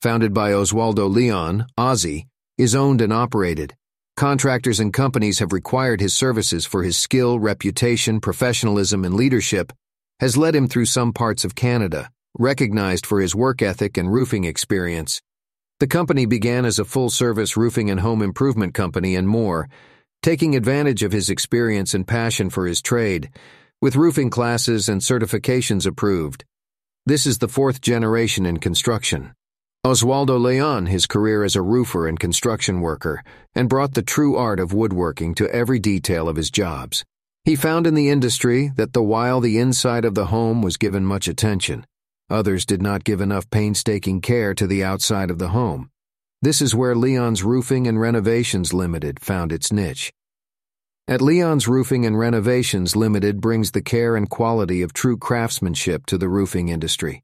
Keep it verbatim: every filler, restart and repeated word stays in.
founded by Oswaldo Leon, Ozzy, is owned and operated. Contractors and companies have required his services for his skill, reputation, professionalism, and leadership has led him through some parts of Canada, recognized for his work ethic and roofing experience. The company began as a full-service roofing and home improvement company and more, taking advantage of his experience and passion for his trade, with roofing classes and certifications approved. This is the fourth generation in construction. Oswaldo Leon his career as a roofer and construction worker, and brought the true art of woodworking to every detail of his jobs. He found in the industry that the while the inside of the home was given much attention, others did not give enough painstaking care to the outside of the home. This is where Leon's Roofing and Renovations Limited found its niche. At Leon's Roofing and Renovations Limited brings the care and quality of true craftsmanship to the roofing industry.